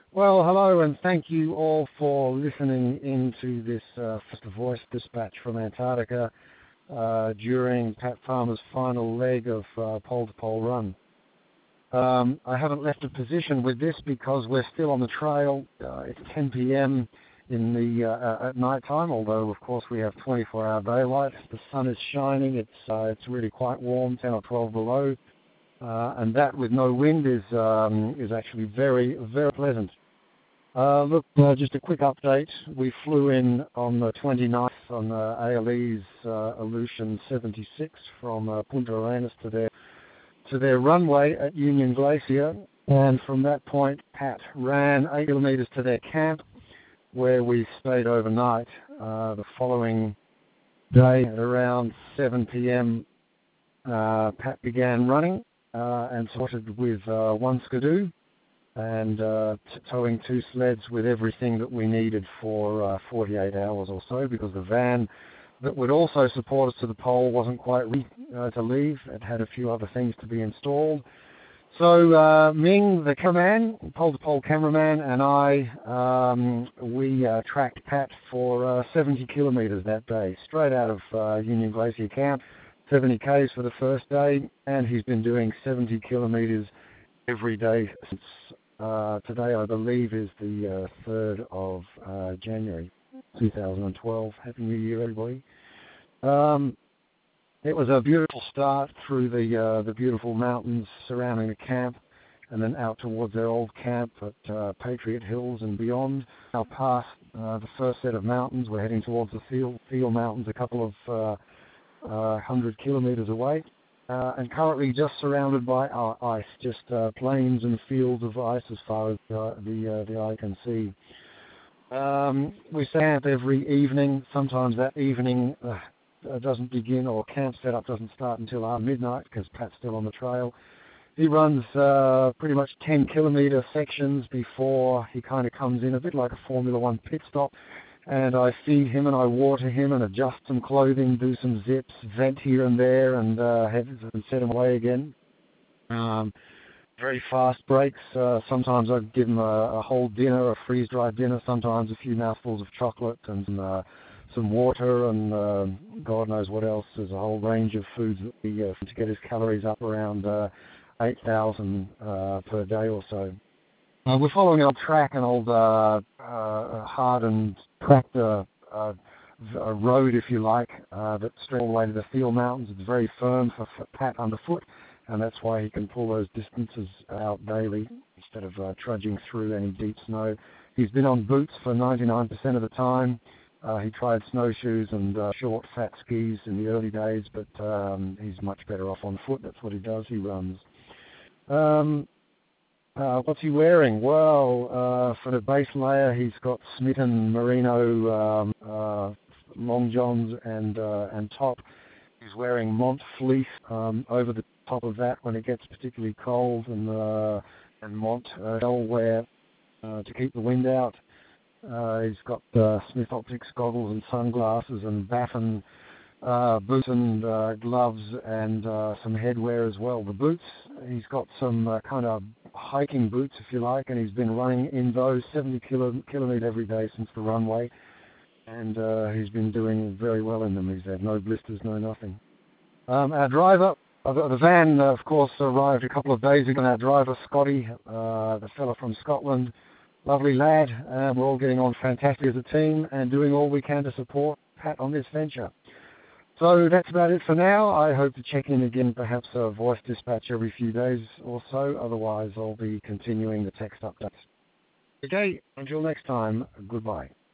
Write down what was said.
Well, hello, and thank you all for listening into this first voice dispatch from Antarctica during Pat Farmer's final leg of pole-to-pole run. I haven't left a position with this because we're still on the trail. It's 10 p.m. in the at night time, although of course we have 24-hour daylight. The sun is shining. It's really quite warm, 10 or 12 below, and that with no wind is actually very, very pleasant. Look, just a quick update. We flew in on the 29th on ALE's Aleutian 76 from Punta Arenas to their runway at Union Glacier, and from that point, Pat ran 8 kilometers to their camp, where we stayed overnight. The following day, at around 7 p.m., Pat began running and sorted with one skidoo and towing 2 sleds with everything that we needed for 48 hours or so, because the van that would also support us to the pole wasn't quite ready to leave. It had a few other things to be installed. So Ming, the cameraman, pole-to-pole cameraman, and I, we tracked Pat for 70 kilometers that day, straight out of Union Glacier Camp, 70 Ks for the first day, and he's been doing 70 kilometers every day since today, I believe, is the 3rd of January 2012. Happy New Year, everybody. It was a beautiful start through the beautiful mountains surrounding the camp, and then out towards their old camp at Patriot Hills and beyond. Now past the first set of mountains, we're heading towards the Thiel Mountains, a couple of 100 kilometers away. And currently just surrounded by ice, just plains and fields of ice as far as the eye can see. We camp every evening. Sometimes that evening doesn't begin, or camp setup doesn't start until after midnight, because Pat's still on the trail. He runs pretty much 10-kilometer sections before he kind of comes in, a bit like a Formula One pit stop. And I feed him and I water him and adjust some clothing, do some zips, vent here and there, and set him away again. Very fast breaks. Sometimes I give him a whole dinner, a freeze-dried dinner, sometimes a few mouthfuls of chocolate and some water, and God knows what else. There's a whole range of foods that we to get his calories up around 8,000 per day or so. We're following an old track, an old hardened tractor road, if you like, that straight all the way to the Thiel Mountains. It's very firm for Pat underfoot, and that's why he can pull those distances out daily instead of trudging through any deep snow. He's been on boots for 99% of the time. He tried snowshoes and short, fat skis in the early days, but he's much better off on foot. That's what he does. He runs. What's he wearing? Well, for the base layer, he's got Smitten Merino long johns and top. He's wearing Mont fleece over the top of that when it gets particularly cold, and Mont shell wear to keep the wind out. He's got Smith Optics goggles and sunglasses and Baffin boots and gloves and some headwear as well. The boots, he's got some kind of hiking boots, if you like, and he's been running in those 70 kilometers every day since the runway, and he's been doing very well in them. He's had no blisters, no nothing. Our driver, the van, of course, arrived a couple of days ago. Our driver, Scotty, the fella from Scotland, lovely lad, and we're all getting on fantastic as a team and doing all we can to support Pat on this venture. So that's about it for now. I hope to check in again, perhaps a voice dispatch every few days or so. Otherwise, I'll be continuing the text updates. Okay, until next time, goodbye.